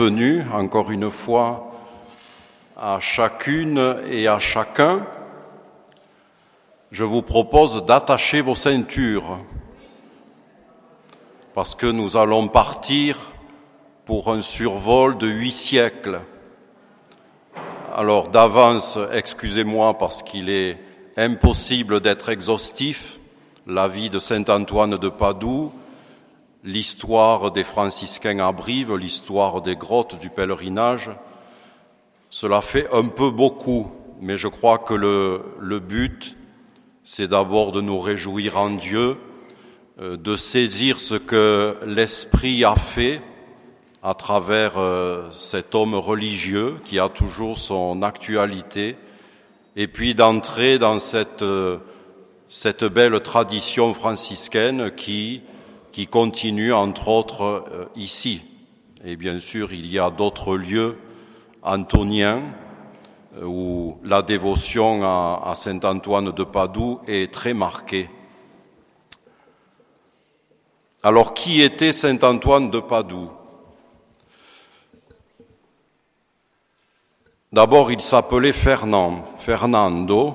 Bienvenue encore une fois à chacune et à chacun. Je vous propose d'attacher vos ceintures parce que nous allons partir pour un survol de 8 siècles. Alors d'avance, excusez-moi parce qu'il est impossible d'être exhaustif. La vie de saint Antoine de Padoue, l'histoire des franciscains à Brive, l'histoire des grottes du pèlerinage, cela fait un peu beaucoup, mais je crois que le but, c'est d'abord de nous réjouir en Dieu, de saisir ce que l'Esprit a fait à travers cet homme religieux qui a toujours son actualité, et puis d'entrer dans cette belle tradition franciscaine qui continue, entre autres, ici. Et bien sûr, il y a d'autres lieux antoniens où la dévotion à saint Antoine de Padoue est très marquée. Alors, qui était saint Antoine de Padoue ? D'abord, il s'appelait Fernando.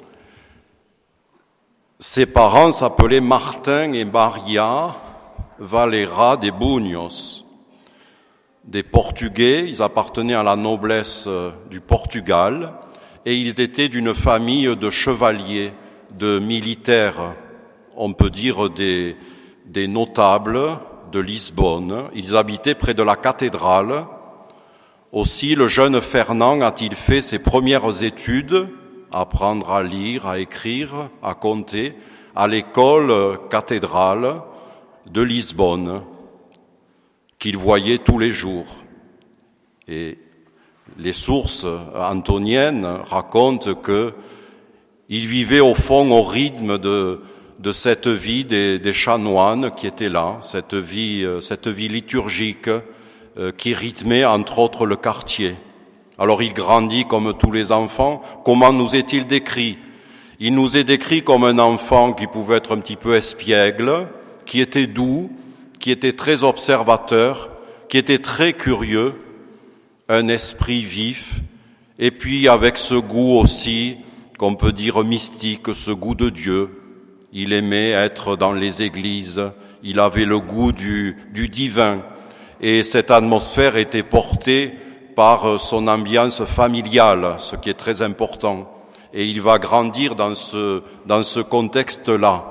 Ses parents s'appelaient Martin et Maria Valera de Bunhos. Des Portugais, ils appartenaient à la noblesse du Portugal et ils étaient d'une famille de chevaliers, de militaires, on peut dire des notables de Lisbonne. Ils habitaient près de la cathédrale. Aussi, le jeune Fernand a-t-il fait ses premières études, apprendre à lire, à écrire, à compter, à l'école cathédrale de Lisbonne, qu'il voyait tous les jours. Et les sources antoniennes racontent que il vivait au fond au rythme de cette vie des chanoines qui étaient là, cette vie liturgique qui rythmait entre autres le quartier. Alors il grandit comme tous les enfants. Comment nous est-il décrit ? Il nous est décrit comme un enfant qui pouvait être un petit peu espiègle, qui était doux, qui était très observateur, qui était très curieux, un esprit vif, et puis avec ce goût aussi, qu'on peut dire mystique, ce goût de Dieu. Il aimait être dans les églises, il avait le goût du divin, et cette atmosphère était portée par son ambiance familiale, ce qui est très important. Et il va grandir dans ce contexte-là.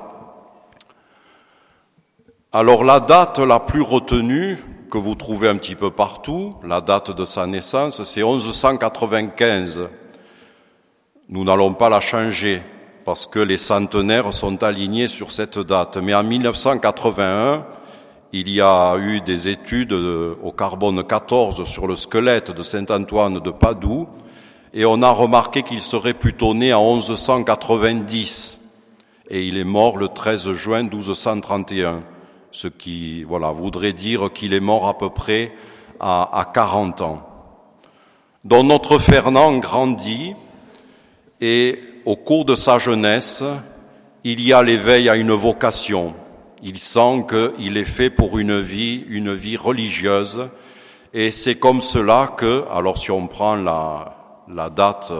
Alors la date la plus retenue, que vous trouvez un petit peu partout, la date de sa naissance, c'est 1195. Nous n'allons pas la changer, parce que les centenaires sont alignés sur cette date. Mais en 1981, il y a eu des études au carbone 14 sur le squelette de saint Antoine de Padoue et on a remarqué qu'il serait plutôt né en 1190 et il est mort le 13 juin 1231, ce qui voudrait dire qu'il est mort à peu près à 40 ans. Donc notre Fernand grandit et au cours de sa jeunesse, il y a l'éveil à une vocation. Il sent qu'il est fait pour une vie religieuse, et c'est comme cela que, alors si on prend la date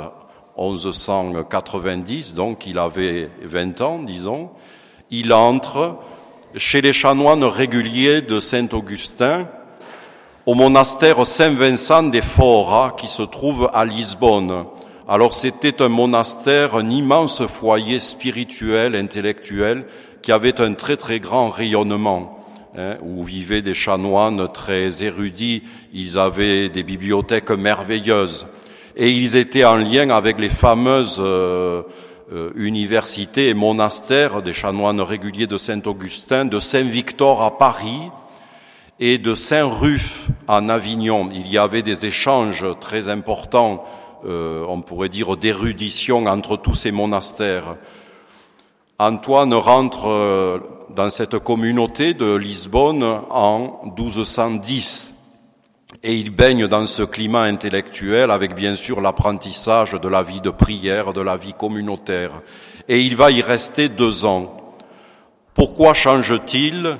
1190, donc il avait 20 ans, disons, il entre chez les chanoines réguliers de Saint-Augustin, au monastère Saint-Vincent de Fora, qui se trouve à Lisbonne. Alors c'était un monastère, un immense foyer spirituel, intellectuel, qui avait un très très grand rayonnement, où vivaient des chanoines très érudits, ils avaient des bibliothèques merveilleuses, et ils étaient en lien avec les fameuses universités et monastères des chanoines réguliers de Saint-Augustin, de Saint-Victor à Paris et de Saint-Ruf en Avignon. Il y avait des échanges très importants, on pourrait dire d'érudition entre tous ces monastères. Antoine rentre dans cette communauté de Lisbonne en 1210 et il baigne dans ce climat intellectuel avec bien sûr l'apprentissage de la vie de prière, de la vie communautaire. Et il va y rester 2 ans. Pourquoi change-t-il ?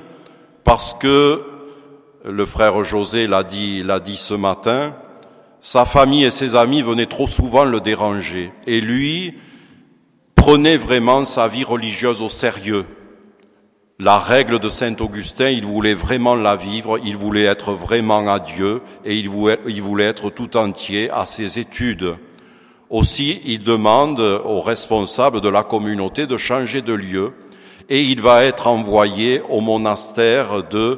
Parce que le frère José l'a dit ce matin, sa famille et ses amis venaient trop souvent le déranger. Et lui prenait vraiment sa vie religieuse au sérieux. La règle de Saint Augustin, il voulait vraiment la vivre, il voulait être vraiment à Dieu et il voulait être tout entier à ses études. Aussi, il demande aux responsables de la communauté de changer de lieu et il va être envoyé au monastère de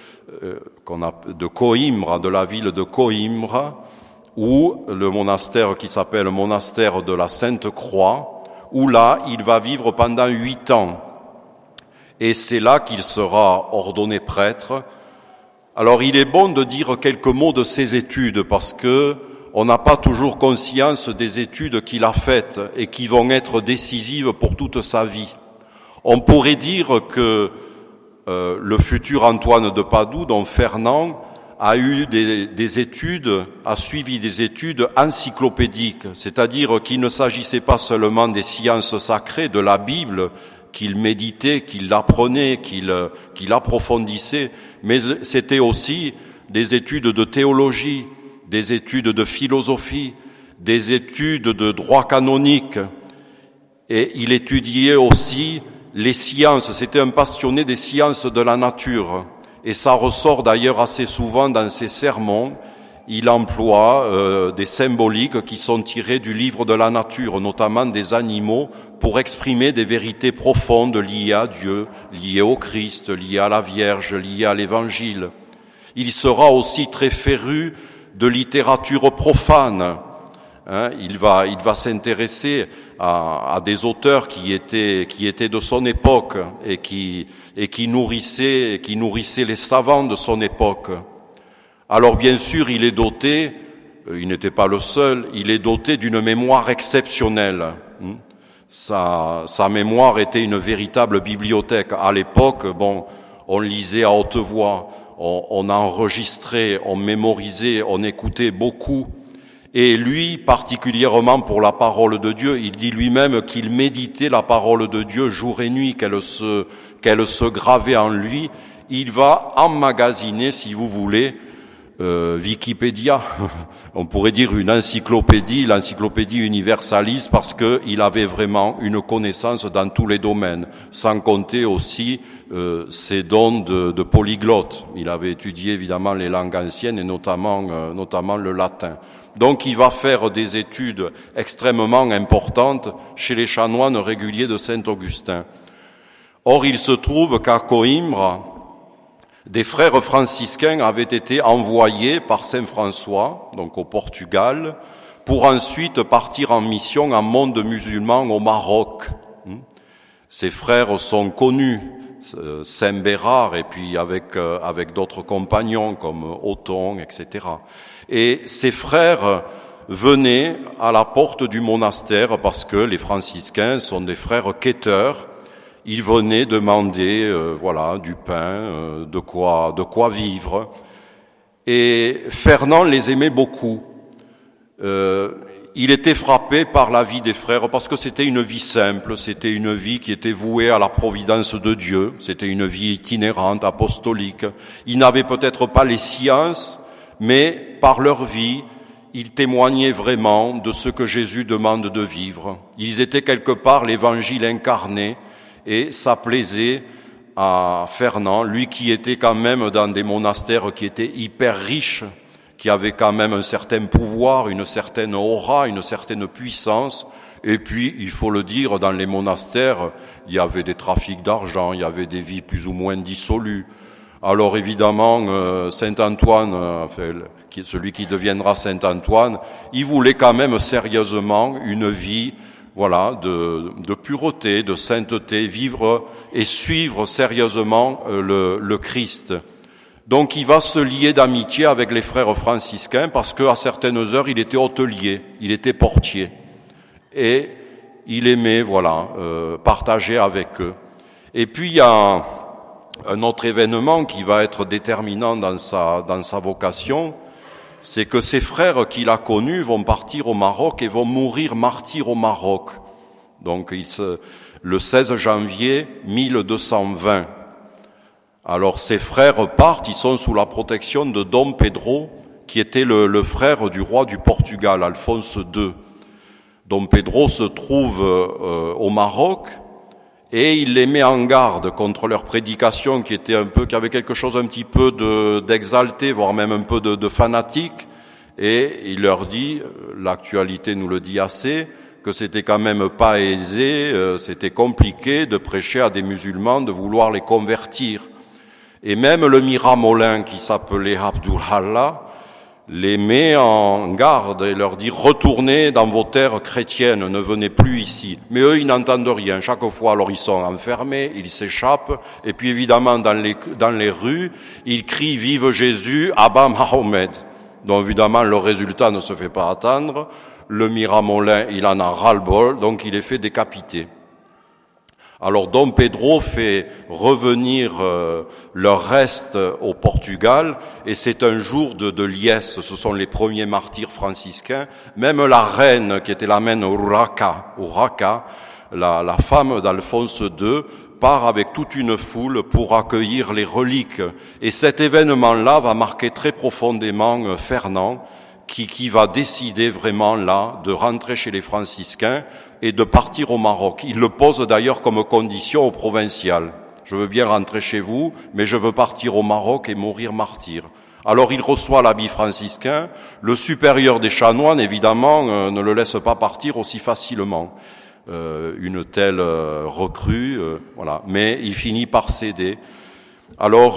Coïmbra, de la ville de Coïmbra, ou le monastère qui s'appelle le monastère de la Sainte Croix, où là, il va vivre pendant 8 ans. Et c'est là qu'il sera ordonné prêtre. Alors, il est bon de dire quelques mots de ses études, parce que on n'a pas toujours conscience des études qu'il a faites et qui vont être décisives pour toute sa vie. On pourrait dire que le futur Antoine de Padoue, dont Fernand, a suivi des études encyclopédiques, c'est-à-dire qu'il ne s'agissait pas seulement des sciences sacrées, de la Bible, qu'il méditait, qu'il apprenait, qu'il approfondissait, mais c'était aussi des études de théologie, des études de philosophie, des études de droit canonique, et il étudiait aussi les sciences, c'était un passionné des sciences de la nature, et ça ressort d'ailleurs assez souvent dans ses sermons. Il emploie des symboliques qui sont tirées du livre de la nature, notamment des animaux, pour exprimer des vérités profondes liées à Dieu, liées au Christ, liées à la Vierge, liées à l'Évangile. Il sera aussi très féru de littérature profane. Il va s'intéresser à des auteurs qui étaient de son époque et qui nourrissaient les savants de son époque. Alors bien sûr, il est doté, il n'était pas le seul, il est doté d'une mémoire exceptionnelle. Sa mémoire était une véritable bibliothèque. À l'époque, on lisait à haute voix, on enregistrait, on mémorisait, on écoutait beaucoup. Et lui, particulièrement pour la parole de Dieu, il dit lui-même qu'il méditait la parole de Dieu jour et nuit, qu'elle se gravait en lui. Il va emmagasiner, si vous voulez, Wikipédia, on pourrait dire une encyclopédie, l'encyclopédie universaliste, parce que il avait vraiment une connaissance dans tous les domaines, sans compter aussi ses dons de polyglotte. Il avait étudié évidemment les langues anciennes et notamment le latin. Donc il va faire des études extrêmement importantes chez les chanoines réguliers de Saint-Augustin. Or, il se trouve qu'à Coïmbra, des frères franciscains avaient été envoyés par Saint François, donc au Portugal, pour ensuite partir en mission en monde musulman au Maroc. Ces frères sont connus, Saint Bérard, et puis avec d'autres compagnons comme Othon, etc. Et ces frères venaient à la porte du monastère parce que les franciscains sont des frères quêteurs. Ils venaient demander, du pain, de quoi vivre. Et Fernand les aimait beaucoup. Il était frappé par la vie des frères parce que c'était une vie simple, c'était une vie qui était vouée à la providence de Dieu, c'était une vie itinérante, apostolique. Ils n'avaient peut-être pas les sciences, mais par leur vie, ils témoignaient vraiment de ce que Jésus demande de vivre. Ils étaient quelque part l'évangile incarné. Et ça plaisait à Fernand, lui qui était quand même dans des monastères qui étaient hyper riches, qui avaient quand même un certain pouvoir, une certaine aura, une certaine puissance. Et puis, il faut le dire, dans les monastères, il y avait des trafics d'argent, il y avait des vies plus ou moins dissolues. Alors évidemment, Saint-Antoine, celui qui deviendra Saint-Antoine, il voulait quand même sérieusement une vie de pureté, de sainteté, vivre et suivre sérieusement le Christ. Donc il va se lier d'amitié avec les frères franciscains parce qu'à certaines heures il était hôtelier, il était portier et il aimait partager avec eux. Et puis il y a un autre événement qui va être déterminant dans sa vocation. C'est que ces frères qu'il a connus vont partir au Maroc et vont mourir martyrs au Maroc. Donc le 16 janvier 1220. Alors ses frères partent, ils sont sous la protection de Dom Pedro, qui était le frère du roi du Portugal, Alphonse II. Dom Pedro se trouve au Maroc et il les met en garde contre leur prédication qui avait quelque chose un petit peu d'exalté, voire même un peu de fanatique. Et il leur dit, l'actualité nous le dit assez, que c'était quand même pas aisé, c'était compliqué de prêcher à des musulmans, de vouloir les convertir. Et même le Miramolin, qui s'appelait Abdullah, les met en garde et leur dit « Retournez dans vos terres chrétiennes, ne venez plus ici ». Mais eux, ils n'entendent rien. Chaque fois, alors ils sont enfermés, ils s'échappent. Et puis évidemment, dans les rues, ils crient « Vive Jésus, Abba Mahomet ». Donc évidemment, le résultat ne se fait pas attendre. Le Miramolin, il en a ras-le-bol, donc il les fait décapiter. Alors Dom Pedro fait revenir leur reste au Portugal et c'est un jour de liesse, ce sont les premiers martyrs franciscains. Même la reine, qui était la reine Urraca, la femme d'Alphonse II, part avec toute une foule pour accueillir les reliques. Et cet événement-là va marquer très profondément Fernand, qui va décider vraiment là de rentrer chez les franciscains et de partir au Maroc. Il le pose d'ailleurs comme condition au provincial. Je veux bien rentrer chez vous, mais je veux partir au Maroc et mourir martyr. Alors il reçoit l'habit franciscain. Le supérieur des chanoines, évidemment, ne le laisse pas partir aussi facilement. Une telle recrue, voilà. Mais il finit par céder. Alors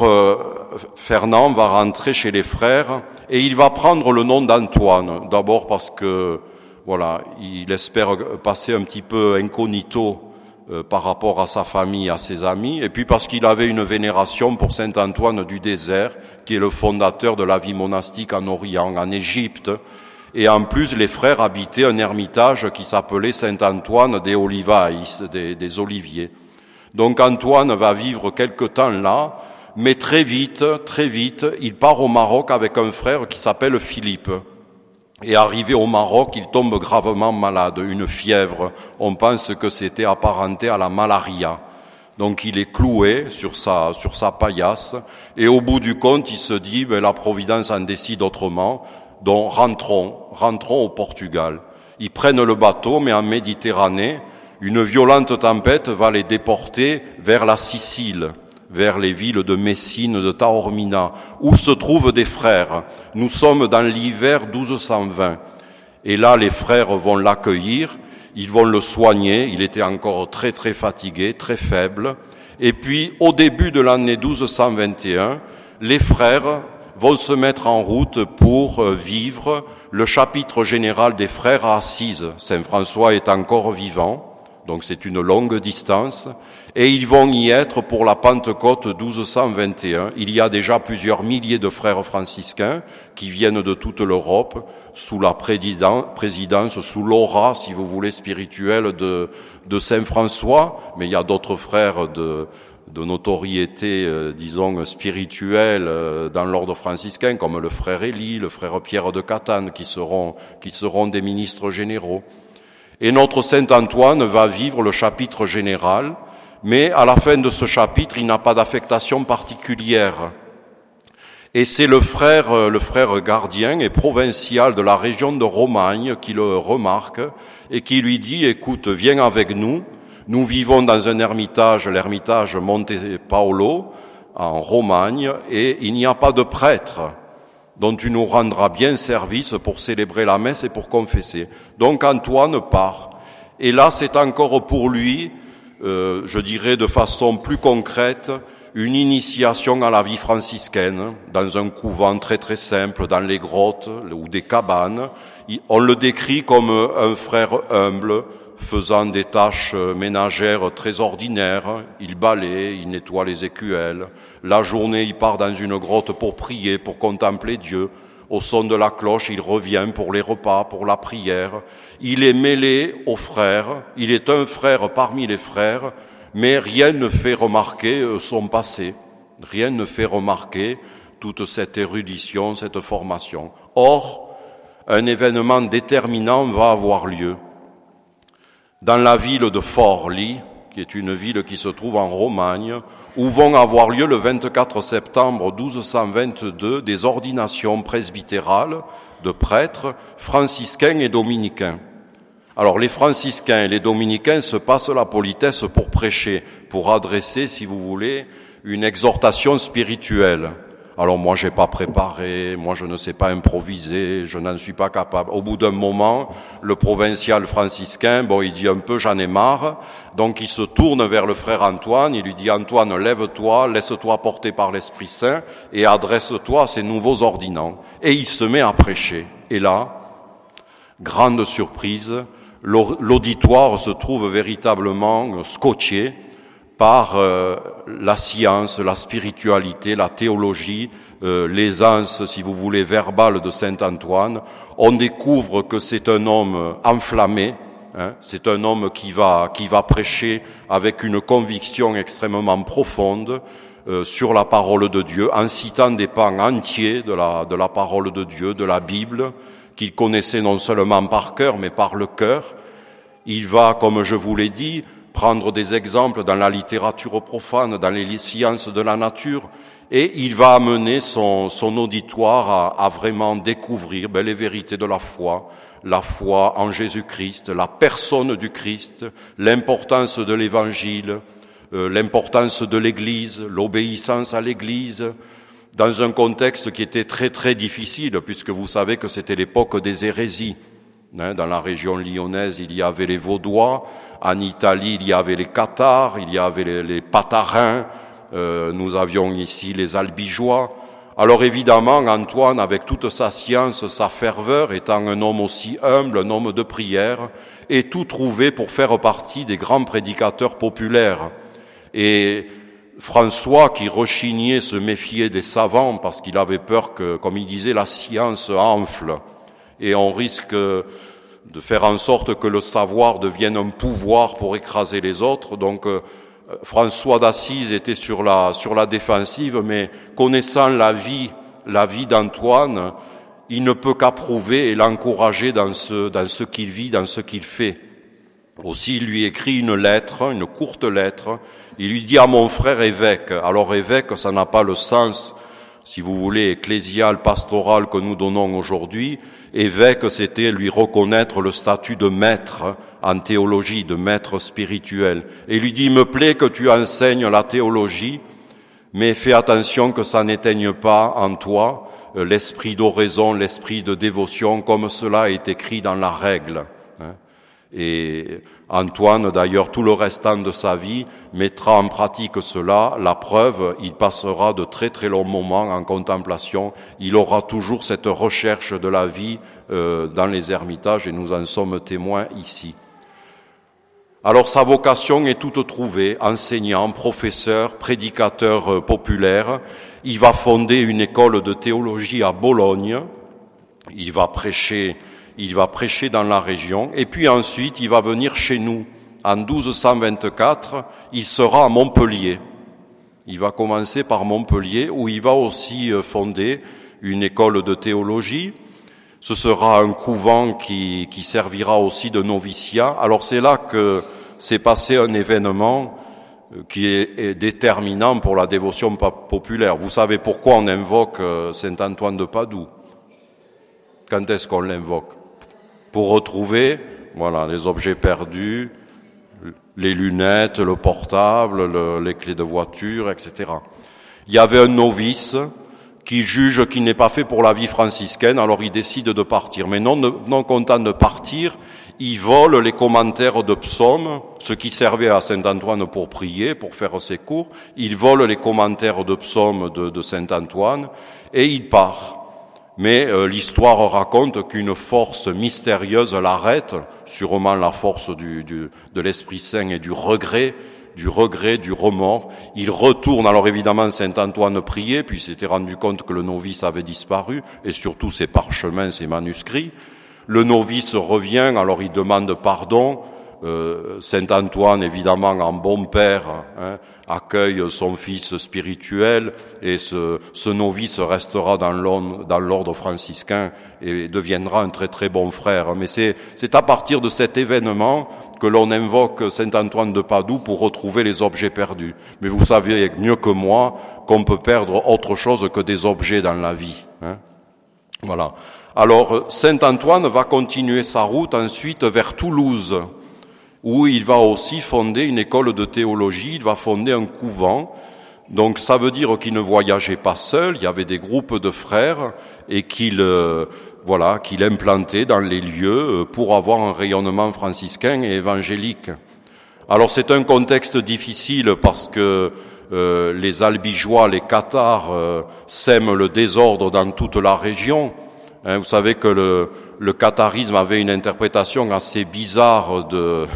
Fernand va rentrer chez les frères et il va prendre le nom d'Antoine. D'abord parce que voilà, il espère passer un petit peu incognito par rapport à sa famille, à ses amis, et puis parce qu'il avait une vénération pour Saint Antoine du désert, qui est le fondateur de la vie monastique en Orient, en Égypte. Et en plus, les frères habitaient un ermitage qui s'appelait Saint Antoine des Olivaïs, des oliviers. Donc Antoine va vivre quelque temps là, mais très vite, il part au Maroc avec un frère qui s'appelle Philippe. Et arrivé au Maroc, il tombe gravement malade, une fièvre. On pense que c'était apparenté à la malaria. Donc il est cloué sur sa paillasse. Et au bout du compte, il se dit, la Providence en décide autrement. Donc rentrons au Portugal. Ils prennent le bateau, mais en Méditerranée, une violente tempête va les déporter vers la Sicile, vers les villes de Messine, de Taormina, où se trouvent des frères. Nous sommes dans l'hiver 1220. Et là, les frères vont l'accueillir, ils vont le soigner, il était encore très très fatigué, très faible. Et puis, au début de l'année 1221, les frères vont se mettre en route pour vivre le chapitre général des frères à Assise. Saint François est encore vivant, donc c'est une longue distance. Et ils vont y être pour la Pentecôte 1221. Il y a déjà plusieurs milliers de frères franciscains qui viennent de toute l'Europe sous la présidence, sous l'aura, si vous voulez, spirituelle de Saint François. Mais il y a d'autres frères de notoriété, disons, spirituelle dans l'ordre franciscain, comme le frère Élie, le frère Pierre de Catane, qui seront des ministres généraux. Et notre Saint Antoine va vivre le chapitre général. Mais à la fin de ce chapitre, il n'a pas d'affectation particulière. Et c'est le frère gardien et provincial de la région de Romagne qui le remarque et qui lui dit, écoute, viens avec nous. Nous vivons dans un ermitage, l'ermitage Monte Paolo, en Romagne, et il n'y a pas de prêtre dont tu nous rendras bien service pour célébrer la messe et pour confesser. Donc Antoine part. Et là, c'est encore pour lui, je dirais de façon plus concrète, une initiation à la vie franciscaine, dans un couvent très très simple, dans les grottes ou des cabanes. On le décrit comme un frère humble, faisant des tâches ménagères très ordinaires. Il balaye, il nettoie les écuelles. La journée, il part dans une grotte pour prier, pour contempler Dieu. Au son de la cloche, il revient pour les repas, pour la prière. Il est mêlé aux frères, il est un frère parmi les frères, mais rien ne fait remarquer son passé. Rien ne fait remarquer toute cette érudition, cette formation. Or, un événement déterminant va avoir lieu. Dans la ville de Forlì, qui est une ville qui se trouve en Romagne, où vont avoir lieu le 24 septembre 1222 des ordinations presbytérales de prêtres franciscains et dominicains. Alors les franciscains et les dominicains se passent la politesse pour prêcher, pour adresser, si vous voulez, une exhortation spirituelle. Alors moi j'ai pas préparé, moi je ne sais pas improviser, je n'en suis pas capable. Au bout d'un moment, le provincial franciscain, il dit un peu j'en ai marre, donc il se tourne vers le frère Antoine, il lui dit Antoine, lève-toi, laisse-toi porter par l'Esprit Saint et adresse-toi à ces nouveaux ordinants. Et il se met à prêcher. Et là, grande surprise, l'auditoire se trouve véritablement scotché par la science, la spiritualité, la théologie, l'aisance, si vous voulez, verbale de saint Antoine. On découvre que c'est un homme enflammé, c'est un homme qui va prêcher avec une conviction extrêmement profonde sur la parole de Dieu, en citant des pans entiers de la parole de Dieu, de la Bible, qu'il connaissait non seulement par cœur, mais par le cœur. Il va, comme je vous l'ai dit, prendre des exemples dans la littérature profane, dans les sciences de la nature, et il va amener son auditoire à vraiment découvrir les vérités de la foi en Jésus-Christ, la personne du Christ, l'importance de l'Évangile, l'importance de l'Église, l'obéissance à l'Église, dans un contexte qui était très très difficile, puisque vous savez que c'était l'époque des hérésies. Dans la région lyonnaise, il y avait les Vaudois, en Italie, il y avait les Cathares, il y avait les Patarins, nous avions ici les Albigeois. Alors évidemment, Antoine, avec toute sa science, sa ferveur, étant un homme aussi humble, un homme de prière, est tout trouvé pour faire partie des grands prédicateurs populaires. Et François, qui rechignait, se méfiait des savants parce qu'il avait peur que, comme il disait, la science enfle. Et on risque de faire en sorte que le savoir devienne un pouvoir pour écraser les autres. Donc François d'Assise était sur la défensive, mais connaissant la vie d'Antoine, il ne peut qu'approuver et l'encourager dans ce qu'il vit, dans ce qu'il fait. Aussi, il lui écrit une courte lettre. Il lui dit à mon frère évêque. Alors évêque, ça n'a pas le sens, si vous voulez, ecclésial, pastoral que nous donnons aujourd'hui. Évêque, c'était lui reconnaître le statut de maître en théologie, de maître spirituel. Et il lui dit, il me plaît que tu enseignes la théologie, mais fais attention que ça n'éteigne pas en toi l'esprit d'oraison, l'esprit de dévotion, comme cela est écrit dans la règle. Et Antoine, d'ailleurs, tout le restant de sa vie, mettra en pratique cela. La preuve, il passera de très très longs moments en contemplation. Il aura toujours cette recherche de la vie dans les ermitages, et nous en sommes témoins ici. Alors sa vocation est toute trouvée, enseignant, professeur, prédicateur populaire. Il va fonder une école de théologie à Bologne. Il va prêcher dans la région, et puis ensuite il va venir chez nous. En 1224, il sera à Montpellier. Il va commencer par Montpellier, où il va aussi fonder une école de théologie. Ce sera un couvent qui servira aussi de noviciat. Alors c'est là que s'est passé un événement qui est déterminant pour la dévotion populaire. Vous savez pourquoi on invoque Saint Antoine de Padoue? Quand est-ce qu'on l'invoque? Pour retrouver, les objets perdus, les lunettes, le portable, les clés de voiture, etc. Il y avait un novice qui juge qu'il n'est pas fait pour la vie franciscaine, alors il décide de partir. Mais non content de partir, il vole les commentaires de psaumes, ce qui servait à saint Antoine pour prier, pour faire ses cours. Il vole les commentaires de psaumes de saint Antoine et il part. Mais l'histoire raconte qu'une force mystérieuse l'arrête, sûrement la force de l'Esprit Saint et du regret, du remords. Il retourne, alors évidemment saint Antoine priait, puis il s'était rendu compte que le novice avait disparu, et surtout ses parchemins, ses manuscrits. Le novice revient, alors il demande pardon. Saint Antoine, évidemment, en bon père, accueille son fils spirituel, et ce novice restera dans l'ordre franciscain et deviendra un très très bon frère. Mais c'est à partir de cet événement que l'on invoque Saint Antoine de Padoue pour retrouver les objets perdus. Mais vous savez mieux que moi qu'on peut perdre autre chose que des objets dans la vie. Voilà. Alors, Saint Antoine va continuer sa route ensuite vers Toulouse, où il va aussi fonder une école de théologie, il va fonder un couvent. Donc ça veut dire qu'il ne voyageait pas seul, il y avait des groupes de frères et qu'il implantait dans les lieux pour avoir un rayonnement franciscain et évangélique. Alors c'est un contexte difficile parce que les Albigeois, les Cathares sèment le désordre dans toute la région. Vous savez que le catharisme avait une interprétation assez bizarre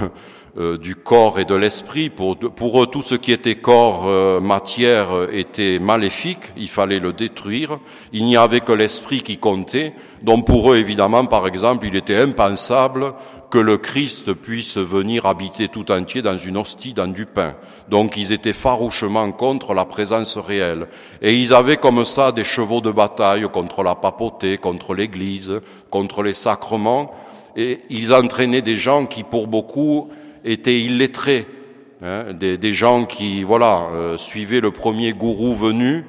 du corps et de l'esprit. Pour eux, tout ce qui était corps, matière, était maléfique, il fallait le détruire. Il n'y avait que l'esprit qui comptait. Donc pour eux, évidemment, par exemple, il était impensable que le Christ puisse venir habiter tout entier dans une hostie, dans du pain. Donc ils étaient farouchement contre la présence réelle. Et ils avaient comme ça des chevaux de bataille contre la papauté, contre l'Église, contre les sacrements. Et ils entraînaient des gens qui, pour beaucoup, étaient illettrés. Des gens qui, suivaient le premier gourou venu,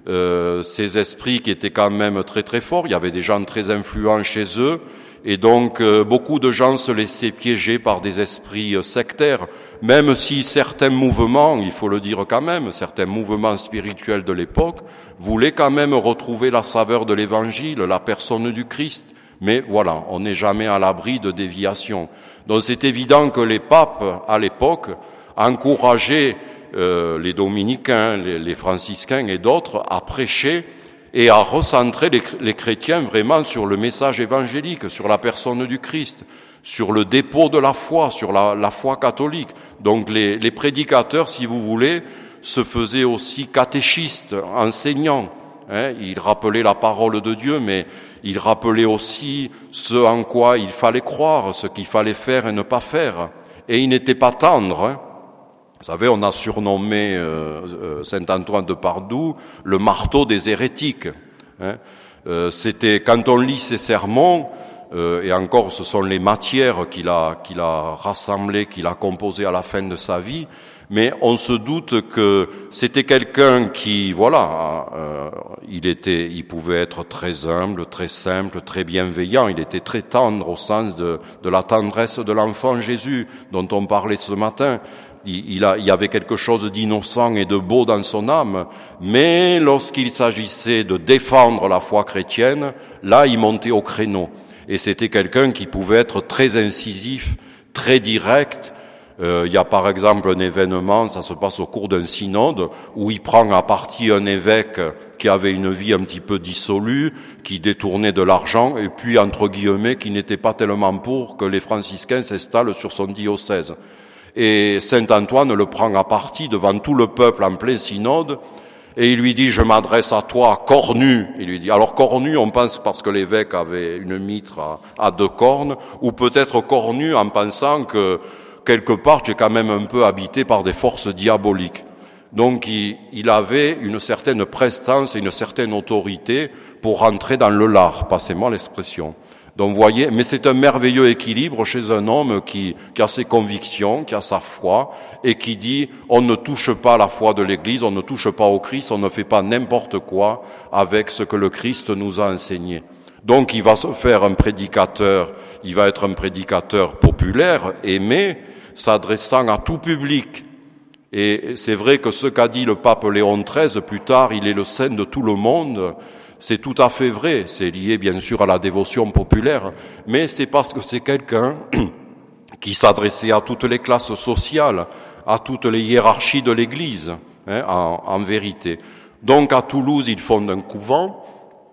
ces esprits qui étaient quand même très très forts. Il y avait des gens très influents chez eux. Et donc, beaucoup de gens se laissaient piéger par des esprits sectaires, même si certains mouvements, il faut le dire quand même, certains mouvements spirituels de l'époque voulaient quand même retrouver la saveur de l'Évangile, la personne du Christ. Mais voilà, on n'est jamais à l'abri de déviations. Donc c'est évident que les papes, à l'époque, encourageaient les dominicains, les franciscains et d'autres à prêcher et à recentrer les chrétiens vraiment sur le message évangélique, sur la personne du Christ, sur le dépôt de la foi, sur la foi catholique. Donc les prédicateurs, si vous voulez, se faisaient aussi catéchistes, enseignants. Ils rappelaient la parole de Dieu, mais ils rappelaient aussi ce en quoi il fallait croire, ce qu'il fallait faire et ne pas faire. Et ils n'étaient pas tendres. Vous savez, on a surnommé Saint Antoine de Padoue le marteau des hérétiques. C'était quand on lit ses sermons, et encore ce sont les matières qu'il a rassemblées, qu'il a composées à la fin de sa vie, mais on se doute que c'était quelqu'un qui, il pouvait être très humble, très simple, très bienveillant. Il était très tendre au sens de la tendresse de l'enfant Jésus dont on parlait ce matin. Il y avait quelque chose d'innocent et de beau dans son âme, mais lorsqu'il s'agissait de défendre la foi chrétienne, là, il montait au créneau. Et c'était quelqu'un qui pouvait être très incisif, très direct. Il y a par exemple un événement, ça se passe au cours d'un synode, où il prend à partie un évêque qui avait une vie un petit peu dissolue, qui détournait de l'argent, et puis, entre guillemets, qui n'était pas tellement pour que les franciscains s'installent sur son diocèse. Et Saint Antoine le prend à partie devant tout le peuple en plein synode, et il lui dit « Je m'adresse à toi, cornu ». Il lui dit, alors cornu, on pense parce que l'évêque avait une mitre à 2 cornes, ou peut-être cornu en pensant que quelque part tu es quand même un peu habité par des forces diaboliques. Donc il avait une certaine prestance et une certaine autorité pour rentrer dans le lard, passez-moi l'expression. Donc vous voyez, mais c'est un merveilleux équilibre chez un homme qui a ses convictions, qui a sa foi, et qui dit on ne touche pas la foi de l'Église, on ne touche pas au Christ, on ne fait pas n'importe quoi avec ce que le Christ nous a enseigné. Donc il va se faire un prédicateur, il va être un prédicateur populaire, aimé, s'adressant à tout public. Et c'est vrai que ce qu'a dit le pape Léon XIII plus tard, il est le saint de tout le monde. C'est tout à fait vrai, c'est lié bien sûr à la dévotion populaire, mais c'est parce que c'est quelqu'un qui s'adressait à toutes les classes sociales, à toutes les hiérarchies de l'Église, en vérité. Donc à Toulouse, il fonde un couvent,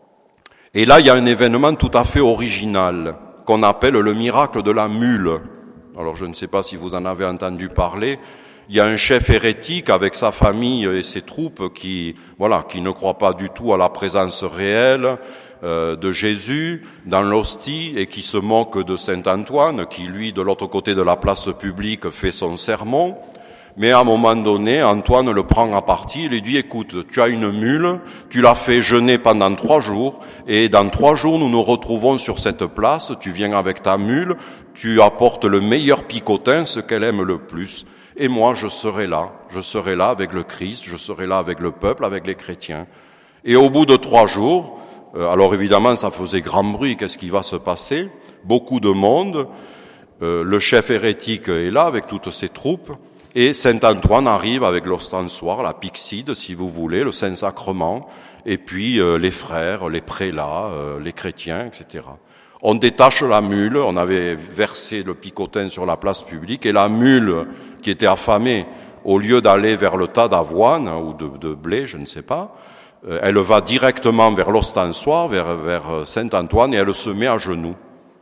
et là il y a un événement tout à fait original, qu'on appelle le miracle de la mule. Alors je ne sais pas si vous en avez entendu parler. Il y a un chef hérétique avec sa famille et ses troupes qui ne croient pas du tout à la présence réelle, de Jésus dans l'hostie et qui se moque de Saint Antoine, qui lui, de l'autre côté de la place publique, fait son sermon. Mais à un moment donné, Antoine le prend à partie, il lui dit, écoute, tu as une mule, tu l'as fait jeûner pendant 3 jours, et dans 3 jours, nous nous retrouvons sur cette place, tu viens avec ta mule, tu apportes le meilleur picotin, ce qu'elle aime le plus, et moi, je serai là avec le Christ, je serai là avec le peuple, avec les chrétiens. Et au bout de 3 jours, alors évidemment, ça faisait grand bruit, qu'est-ce qui va se passer? Beaucoup de monde, le chef hérétique est là avec toutes ses troupes, et Saint Antoine arrive avec l'ostensoir, la pyxide, si vous voulez, le Saint-Sacrement, et puis les frères, les prélats, les chrétiens, etc. On détache la mule, on avait versé le picotin sur la place publique, et la mule, qui était affamée, au lieu d'aller vers le tas d'avoine ou de blé, je ne sais pas, elle va directement vers l'ostensoir, vers Saint Antoine, et elle se met à genoux.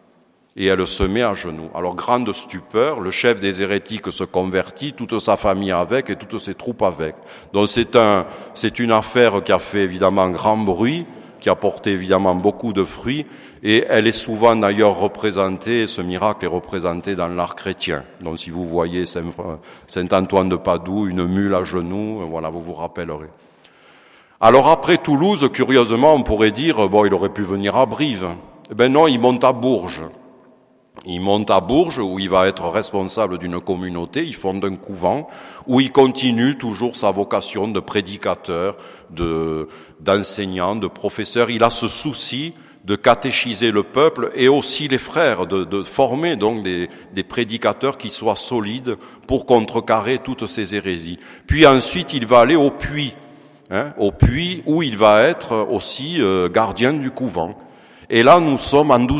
Alors, grande stupeur, le chef des hérétiques se convertit, toute sa famille avec et toutes ses troupes avec. Donc c'est une affaire qui a fait évidemment grand bruit, qui a porté évidemment beaucoup de fruits, et elle est souvent d'ailleurs représentée, ce miracle est représenté dans l'art chrétien. Donc si vous voyez Saint Antoine de Padoue, une mule à genoux, voilà, vous vous rappellerez. Alors après Toulouse, curieusement, on pourrait dire, bon, il aurait pu venir à Brive. Eh ben non, il monte à Bourges. Il monte à Bourges, où il va être responsable d'une communauté, il fonde un couvent, où il continue toujours sa vocation de prédicateur, d'enseignant, de professeur. Il a ce souci de catéchiser le peuple et aussi les frères, de former donc des prédicateurs qui soient solides pour contrecarrer toutes ces hérésies. Puis ensuite, il va aller au Puy, où il va être aussi gardien du couvent. Et là, nous sommes en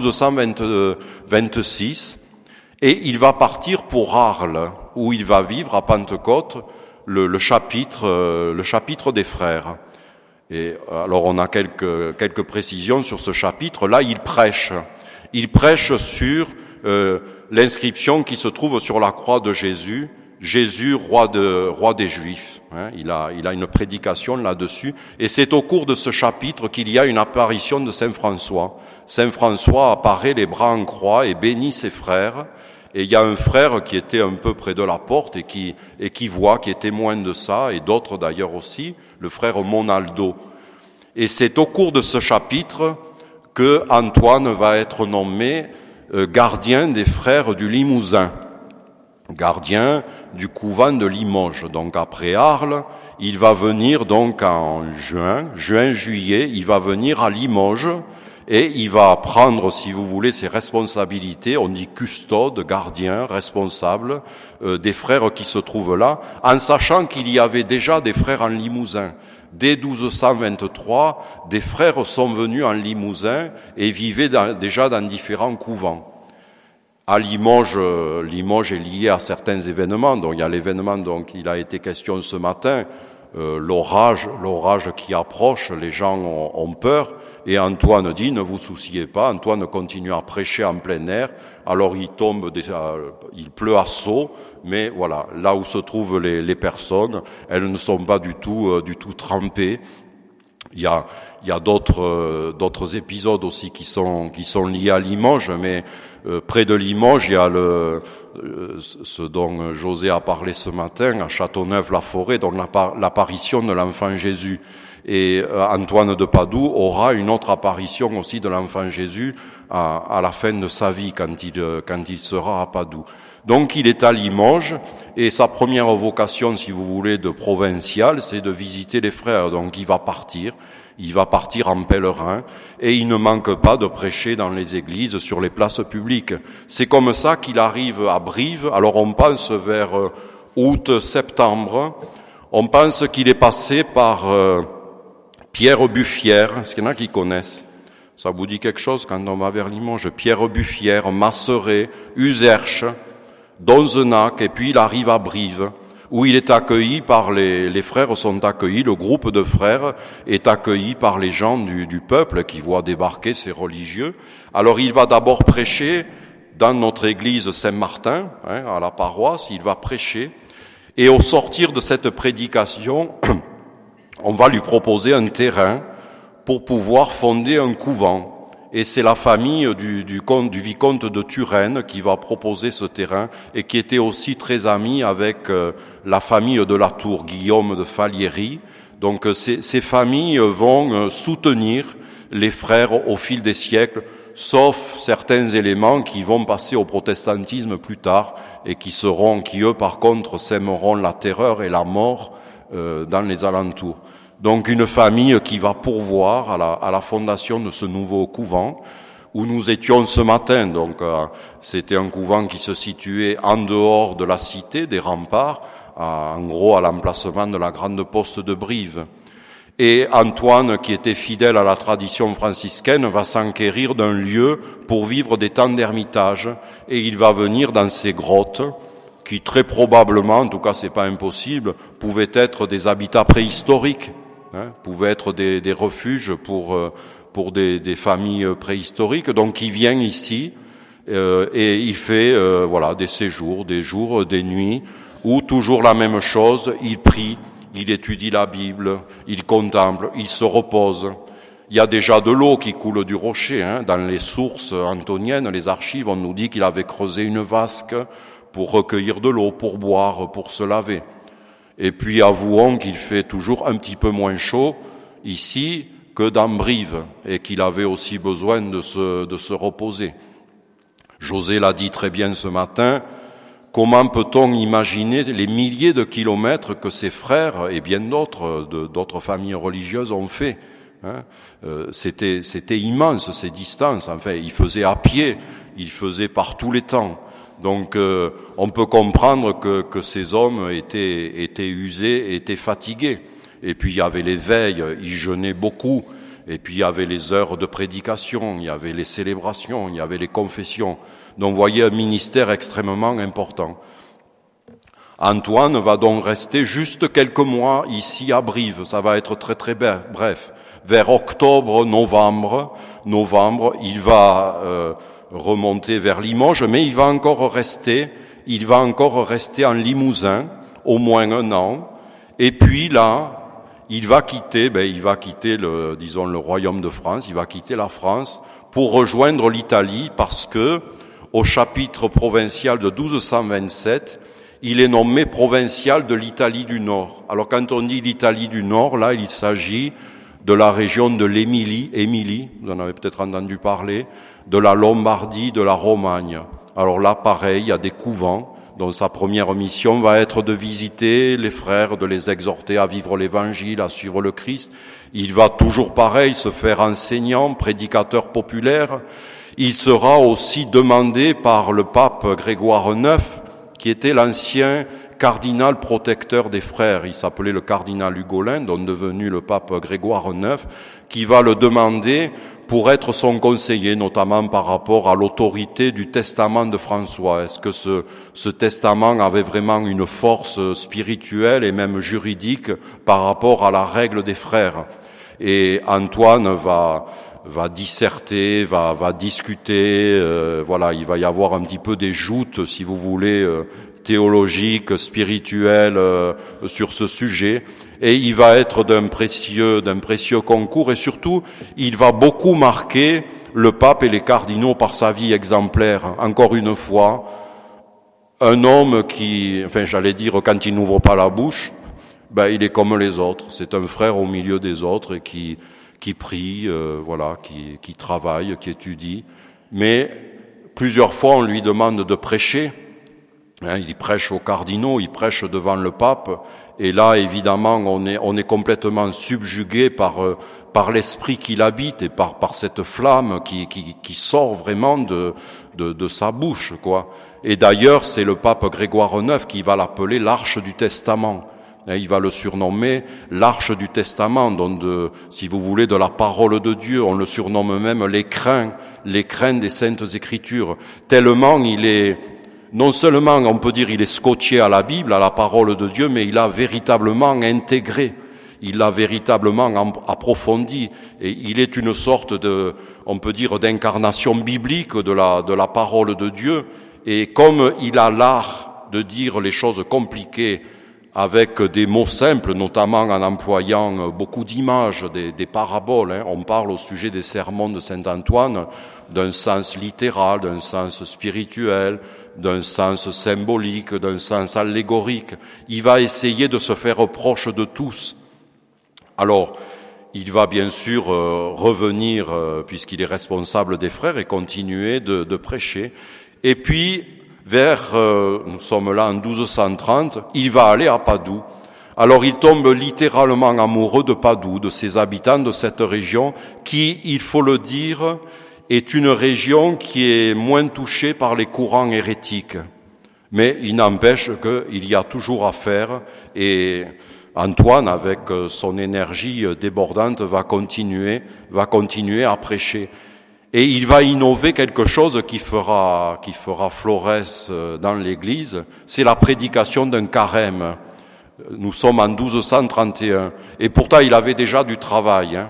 1226, et il va partir pour Arles, où il va vivre à Pentecôte le chapitre des frères. Et alors, on a quelques précisions sur ce chapitre. Là, il prêche. Il prêche sur l'inscription qui se trouve sur la croix de Jésus. Jésus, roi des Juifs. Il a une prédication là-dessus. Et c'est au cours de ce chapitre qu'il y a une apparition de Saint François. Saint François apparaît les bras en croix et bénit ses frères. Et il y a un frère qui était un peu près de la porte et qui voit, qui est témoin de ça, et d'autres d'ailleurs aussi, le frère Monaldo. Et c'est au cours de ce chapitre que Antoine va être nommé gardien des frères du Limousin. Gardien du couvent de Limoges. Donc après Arles, il va venir donc en juillet, il va venir à Limoges et il va prendre, si vous voulez, ses responsabilités, on dit custode, gardien, responsable des frères qui se trouvent là, en sachant qu'il y avait déjà des frères en Limousin. Dès 1223, des frères sont venus en Limousin et vivaient déjà dans différents couvents. À Limoges est lié à certains événements. Donc il y a l'événement dont il a été question ce matin, l'orage qui approche, les gens ont peur. Et Antoine dit, ne vous souciez pas. Antoine continue à prêcher en plein air. Alors il pleut à seaux, mais voilà, là où se trouvent les personnes, elles ne sont pas du tout trempées. Il y a d'autres épisodes aussi qui sont liés à Limoges, mais près de Limoges, il y a ce dont José a parlé ce matin, à Châteauneuf-la-Forêt, donc l'apparition de l'enfant Jésus. Et Antoine de Padoue aura une autre apparition aussi de l'enfant Jésus à la fin de sa vie, quand il sera à Padoue. Donc il est à Limoges, et sa première vocation, si vous voulez, de provincial, c'est de visiter les frères. Donc il va partir en pèlerin, et il ne manque pas de prêcher dans les églises, sur les places publiques. C'est comme ça qu'il arrive à Brive. Alors on pense vers août-septembre, on pense qu'il est passé par Pierre Buffière. Est-ce qu'il y en a qui connaissent? Ça vous dit quelque chose quand on va vers Limoges? Pierre Buffière, Masseret, Userche, Donzenac, et puis il arrive à Brive, où il est accueilli par les frères sont accueillis, le groupe de frères est accueilli par les gens du peuple qui voient débarquer ces religieux. Alors il va d'abord prêcher dans notre église Saint-Martin, à la paroisse, il va prêcher, et au sortir de cette prédication, on va lui proposer un terrain pour pouvoir fonder un couvent. Et c'est la famille du vicomte de Turenne qui va proposer ce terrain et qui était aussi très ami avec la famille de la Tour, Guillaume de Faliéry. Donc ces familles vont soutenir les frères au fil des siècles, sauf certains éléments qui vont passer au protestantisme plus tard et qui eux par contre sèmeront la terreur et la mort dans les alentours. Donc une famille qui va pourvoir à la fondation de ce nouveau couvent où nous étions ce matin. Donc c'était un couvent qui se situait en dehors de la cité, des remparts, en gros à l'emplacement de la grande poste de Brive. Et Antoine, qui était fidèle à la tradition franciscaine, va s'enquérir d'un lieu pour vivre des temps d'ermitage. Et il va venir dans ces grottes qui très probablement, en tout cas c'est pas impossible, pouvaient être des habitats préhistoriques. Pouvaient être des refuges pour des familles préhistoriques. Donc il vient ici et il fait des séjours, des jours, des nuits, où toujours la même chose, il prie, il étudie la Bible, il contemple, il se repose. Il y a déjà de l'eau qui coule du rocher. Dans les sources antoniennes, les archives, on nous dit qu'il avait creusé une vasque pour recueillir de l'eau, pour boire, pour se laver. Et puis avouons qu'il fait toujours un petit peu moins chaud ici que dans Brive et qu'il avait aussi besoin de se reposer. José l'a dit très bien ce matin, comment peut-on imaginer les milliers de kilomètres que ses frères et bien d'autres familles religieuses ont fait. C'était immense ces distances, enfin il faisait à pied, il faisait par tous les temps. Donc on peut comprendre que ces hommes étaient usés, étaient fatigués. Et puis il y avait les veilles, ils jeûnaient beaucoup. Et puis il y avait les heures de prédication, il y avait les célébrations, il y avait les confessions. Donc vous voyez un ministère extrêmement important. Antoine va donc rester juste quelques mois ici à Brive. Ça va être très très bref. Vers octobre, novembre, il va remonter vers Limoges, mais il va encore rester en Limousin au moins 1 an. Et puis là, il va quitter le royaume de France, il va quitter la France pour rejoindre l'Italie parce que au chapitre provincial de 1227, il est nommé provincial de l'Italie du Nord. Alors quand on dit l'Italie du Nord, là, il s'agit de la région de l'Émilie, vous en avez peut-être entendu parler, de la Lombardie, de la Romagne. Alors là, pareil, il y a des couvents dont sa première mission va être de visiter les frères, de les exhorter à vivre l'Évangile, à suivre le Christ. Il va toujours pareil se faire enseignant, prédicateur populaire. Il sera aussi demandé par le pape Grégoire IX, qui était l'ancien cardinal protecteur des frères. Il s'appelait le cardinal Hugolin, dont devenu le pape Grégoire IX, qui va le demander pour être son conseiller, notamment par rapport à l'autorité du testament de François. Est-ce que ce testament avait vraiment une force spirituelle et même juridique par rapport à la règle des frères? Et Antoine va disserter, va discuter, il va y avoir un petit peu des joutes, si vous voulez, théologiques, spirituelles, sur ce sujet. Et il va être d'un précieux concours et surtout, il va beaucoup marquer le pape et les cardinaux par sa vie exemplaire. Encore une fois, un homme qui, quand il n'ouvre pas la bouche, il est comme les autres. C'est un frère au milieu des autres et qui prie, qui travaille, qui étudie. Mais plusieurs fois, on lui demande de prêcher. Il prêche aux cardinaux, il prêche devant le pape. Et là, évidemment, on est complètement subjugué par l'esprit qui l'habite et par cette flamme qui sort vraiment de sa bouche, quoi. Et d'ailleurs, c'est le pape Grégoire IX qui va l'appeler l'Arche du Testament. Il va le surnommer l'Arche du Testament, donc si vous voulez, de la parole de Dieu. On le surnomme même l'écrin des Saintes Écritures. Tellement il est, non seulement on peut dire il est scotché à la Bible, à la parole de Dieu, mais il a véritablement intégré, il l'a véritablement approfondi. Et il est une sorte on peut dire, d'incarnation biblique de la parole de Dieu. Et comme il a l'art de dire les choses compliquées avec des mots simples, notamment en employant beaucoup d'images, des paraboles. On parle au sujet des sermons de saint Antoine d'un sens littéral, d'un sens spirituel, d'un sens symbolique, d'un sens allégorique. Il va essayer de se faire reproche de tous. Alors, il va bien sûr revenir, puisqu'il est responsable des frères, et continuer de prêcher. Et puis, nous sommes là en 1230, il va aller à Padoue. Alors il tombe littéralement amoureux de Padoue, de ses habitants de cette région, qui, il faut le dire, est une région qui est moins touchée par les courants hérétiques. Mais il n'empêche qu'il y a toujours à faire, et Antoine, avec son énergie débordante, va continuer à prêcher. Et il va innover quelque chose qui fera florès dans l'Église, c'est la prédication d'un carême. Nous sommes en 1231, et pourtant il avait déjà du travail.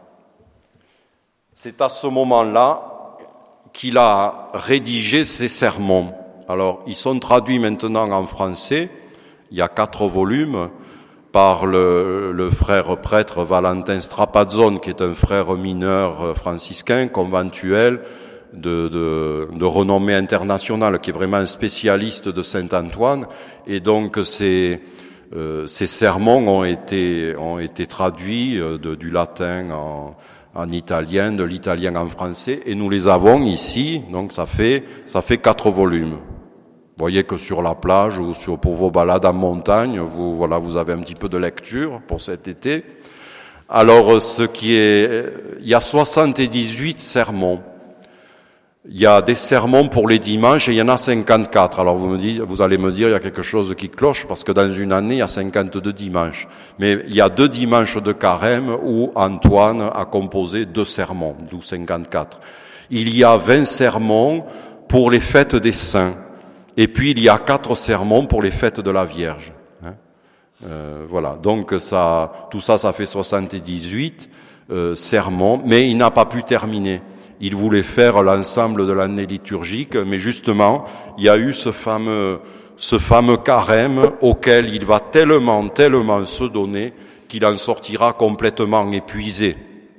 C'est à ce moment-là qu'il a rédigé ses sermons. Alors, ils sont traduits maintenant en français, il y a 4 volumes, par le frère prêtre Valentin Strapazzone, qui est un frère mineur franciscain, conventuel, de renommée internationale, qui est vraiment un spécialiste de saint Antoine. Et donc, ces sermons ont été traduits du latin en italien, de l'italien en français, et nous les avons ici, donc ça fait 4 volumes. Vous voyez que sur la plage ou pour vos balades en montagne, vous avez un petit peu de lecture pour cet été. Alors, il y a 78 sermons. Il y a des sermons pour les dimanches et il y en a 54. Alors vous allez me dire, il y a quelque chose qui cloche parce que dans une année, il y a 52 dimanches. Mais il y a 2 dimanches de carême où Antoine a composé 2 sermons, d'où 54. Il y a 20 sermons pour les fêtes des saints. Et puis il y a 4 sermons pour les fêtes de la Vierge. Voilà, donc tout ça fait 78 sermons, mais il n'a pas pu terminer. Il voulait faire l'ensemble de l'année liturgique, mais justement, il y a eu ce fameux carême auquel il va tellement se donner qu'il en sortira complètement épuisé.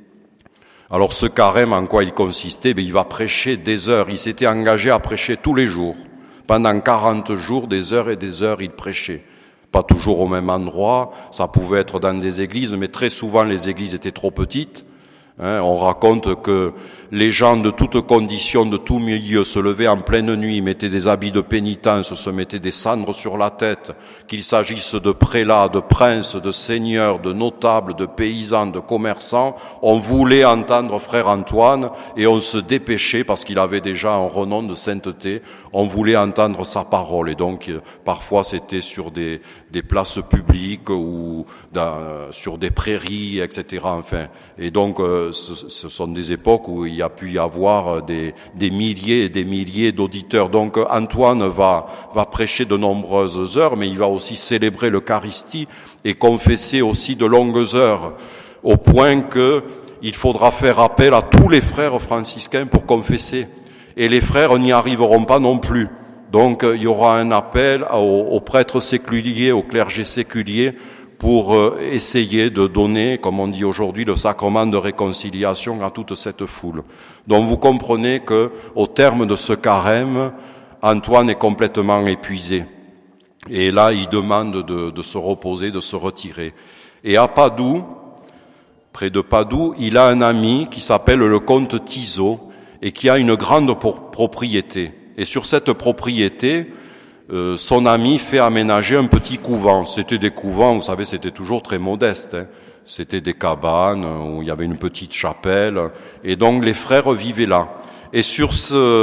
Alors ce carême, en quoi il consistait? Il va prêcher des heures. Il s'était engagé à prêcher tous les jours. Pendant 40 jours, des heures et des heures, il prêchait. Pas toujours au même endroit, ça pouvait être dans des églises, mais très souvent les églises étaient trop petites. On raconte que les gens de toutes conditions, de tout milieu, se levaient en pleine nuit, mettaient des habits de pénitence, se mettaient des cendres sur la tête, qu'il s'agisse de prélats, de princes, de seigneurs, de notables, de paysans, de commerçants. On voulait entendre frère Antoine et on se dépêchait parce qu'il avait déjà un renom de sainteté. On voulait entendre sa parole et donc parfois c'était sur des places publiques ou sur des prairies, etc. Enfin, et donc ce sont des époques où il y a pu y avoir des milliers et des milliers d'auditeurs. Donc Antoine va prêcher de nombreuses heures, mais il va aussi célébrer l'Eucharistie et confesser aussi de longues heures, au point que il faudra faire appel à tous les frères franciscains pour confesser. Et les frères n'y arriveront pas non plus. Donc il y aura un appel aux prêtres séculiers, au clergé séculier, pour essayer de donner, comme on dit aujourd'hui, le sacrement de réconciliation à toute cette foule. Donc vous comprenez que, au terme de ce carême, Antoine est complètement épuisé. Et là, il demande de se reposer, de se retirer. Et à Padoue, près de Padoue, il a un ami qui s'appelle le comte Tizot et qui a une grande propriété. Et sur cette propriété, son ami fait aménager un petit couvent. C'était des couvents, vous savez, c'était toujours très modeste. C'était des cabanes où il y avait une petite chapelle. Et donc les frères vivaient là. Et sur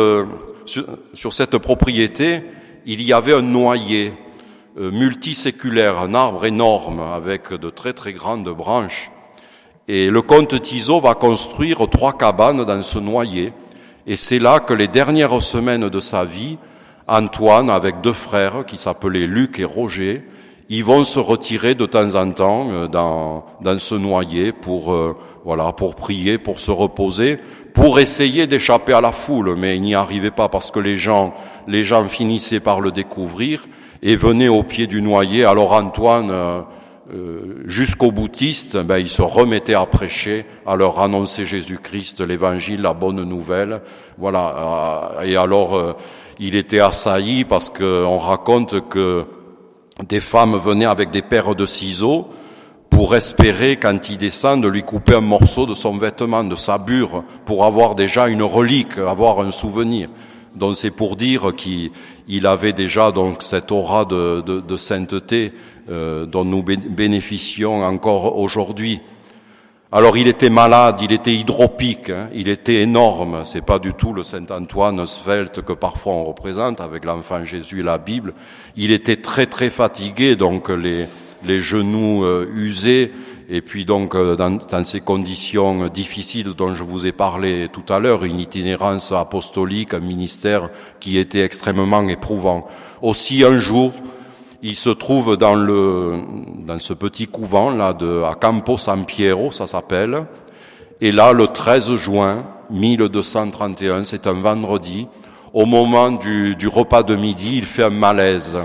cette propriété, il y avait un noyer multiséculaire, un arbre énorme avec de très très grandes branches. Et le comte Tizot va construire 3 cabanes dans ce noyer. Et c'est là que les dernières semaines de sa vie, Antoine, avec 2 frères qui s'appelaient Luc et Roger, ils vont se retirer de temps en temps dans ce noyer pour prier, pour se reposer, pour essayer d'échapper à la foule. Mais ils n'y arrivaient pas parce que les gens finissaient par le découvrir et venaient au pied du noyer. Alors Antoine, jusqu'aux boutistes, il se remettait à prêcher, à leur annoncer Jésus-Christ, l'évangile, la bonne nouvelle. Voilà. Et alors, il était assailli parce qu'on raconte que des femmes venaient avec des paires de ciseaux pour espérer, quand il descend, de lui couper un morceau de son vêtement, de sa bure, pour avoir déjà une relique, avoir un souvenir. Donc c'est pour dire qu'il avait déjà donc cette aura de sainteté dont nous bénéficions encore aujourd'hui. Alors il était malade, il était hydropique, il était énorme. C'est pas du tout le Saint Antoine svelte que parfois on représente avec l'enfant Jésus et la Bible. Il était très très fatigué, donc les genoux usés, et puis donc dans ces conditions difficiles dont je vous ai parlé tout à l'heure, une itinérance apostolique, un ministère qui était extrêmement éprouvant. Aussi un jour, il se trouve dans ce petit couvent là à Campo San Piero, ça s'appelle, et là le 13 juin 1231, c'est un vendredi, au moment du repas de midi, il fait un malaise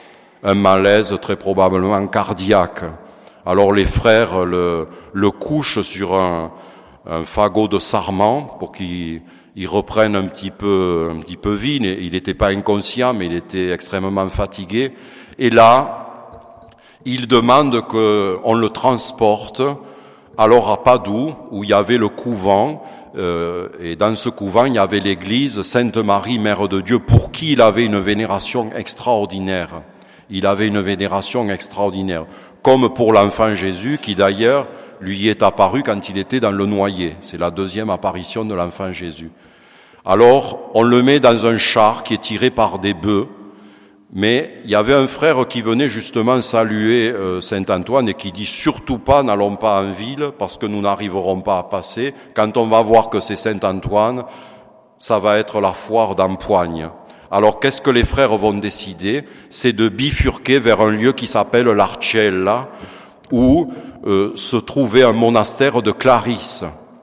très probablement cardiaque. Alors les frères le couchent sur un fagot de sarment pour qu'il reprenne un petit peu vie. Il n'était pas inconscient, mais il était extrêmement fatigué. Et là, il demande qu'on le transporte alors à Padoue, où il y avait le couvent, et dans ce couvent, il y avait l'église Sainte-Marie, Mère de Dieu, pour qui il avait une vénération extraordinaire. Il avait une vénération extraordinaire, comme pour l'enfant Jésus, qui d'ailleurs lui est apparu quand il était dans le noyer. C'est la deuxième apparition de l'enfant Jésus. Alors, on le met dans un char qui est tiré par des bœufs, mais il y avait un frère qui venait justement saluer Saint Antoine et qui dit « Surtout pas, n'allons pas en ville, parce que nous n'arriverons pas à passer. Quand on va voir que c'est Saint Antoine, ça va être la foire d'Empoigne. » Alors qu'est-ce que les frères vont décider? C'est de bifurquer vers un lieu qui s'appelle l'Arcella, où se trouvait un monastère de Clarisses,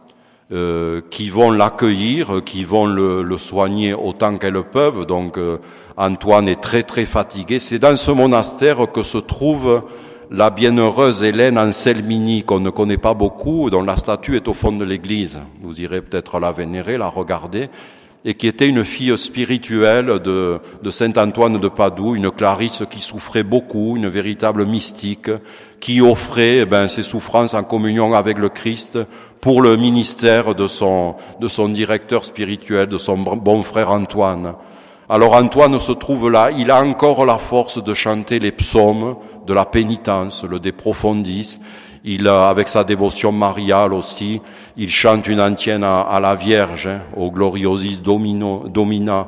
qui vont l'accueillir, qui vont le soigner autant qu'elles peuvent. Donc Antoine est très très fatigué. C'est dans ce monastère que se trouve la bienheureuse Hélène Anselmini, qu'on ne connaît pas beaucoup, dont la statue est au fond de l'église. Vous irez peut-être la vénérer, la regarder, et qui était une fille spirituelle de Saint Antoine de Padoue, une Clarisse qui souffrait beaucoup, une véritable mystique, qui offrait ses souffrances en communion avec le Christ pour le ministère de son directeur spirituel, de son bon frère Antoine. Alors Antoine se trouve là, il a encore la force de chanter les psaumes de la pénitence, le De Profundis. Il, avec sa dévotion mariale aussi, il chante une antienne à la Vierge, au Gloriosis Domina,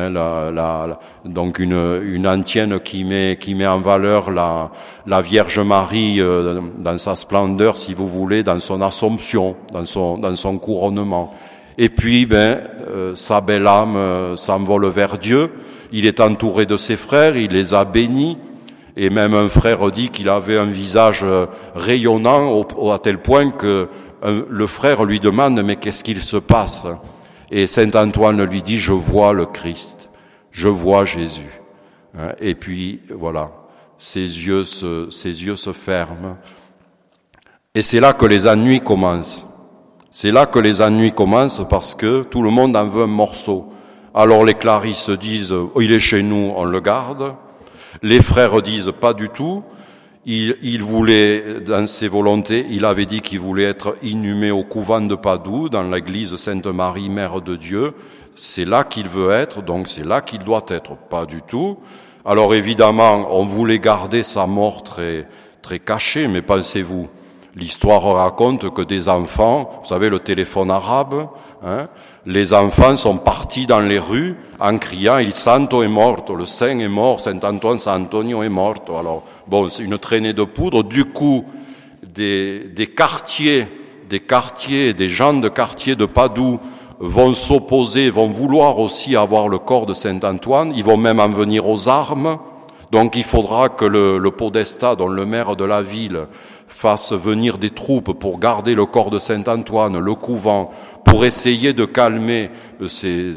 donc une antienne qui met en valeur la Vierge Marie dans sa splendeur, si vous voulez, dans son Assomption, dans son couronnement. Et puis, sa belle âme s'envole vers Dieu. Il est entouré de ses frères, il les a bénis. Et même un frère dit qu'il avait un visage rayonnant à tel point que le frère lui demande « Mais qu'est-ce qu'il se passe ?» Et Saint Antoine lui dit « Je vois le Christ, je vois Jésus. » Et puis voilà, ses yeux se ferment. Et c'est là que les ennuis commencent. C'est là que les ennuis commencent parce que tout le monde en veut un morceau. Alors les Clarisses disent « Il est chez nous, on le garde ». Les frères disent pas du tout. Il voulait, dans ses volontés, il avait dit qu'il voulait être inhumé au couvent de Padoue, dans l'église Sainte-Marie, Mère de Dieu. C'est là qu'il veut être, donc c'est là qu'il doit être. Pas du tout. Alors évidemment, on voulait garder sa mort très, très cachée, mais pensez-vous, l'histoire raconte que des enfants, vous savez le téléphone arabe, les enfants sont partis dans les rues en criant « Il santo è morto », le saint est mort, Saint Antoine, Saint Antonio est morto. Alors, c'est une traînée de poudre. Du coup, des quartiers, des gens de quartier de Padoue vont s'opposer, vont vouloir aussi avoir le corps de Saint Antoine. Ils vont même en venir aux armes. Donc, il faudra que le podestat, dont le maire de la ville, fasse venir des troupes pour garder le corps de Saint-Antoine, le couvent, pour essayer de calmer ces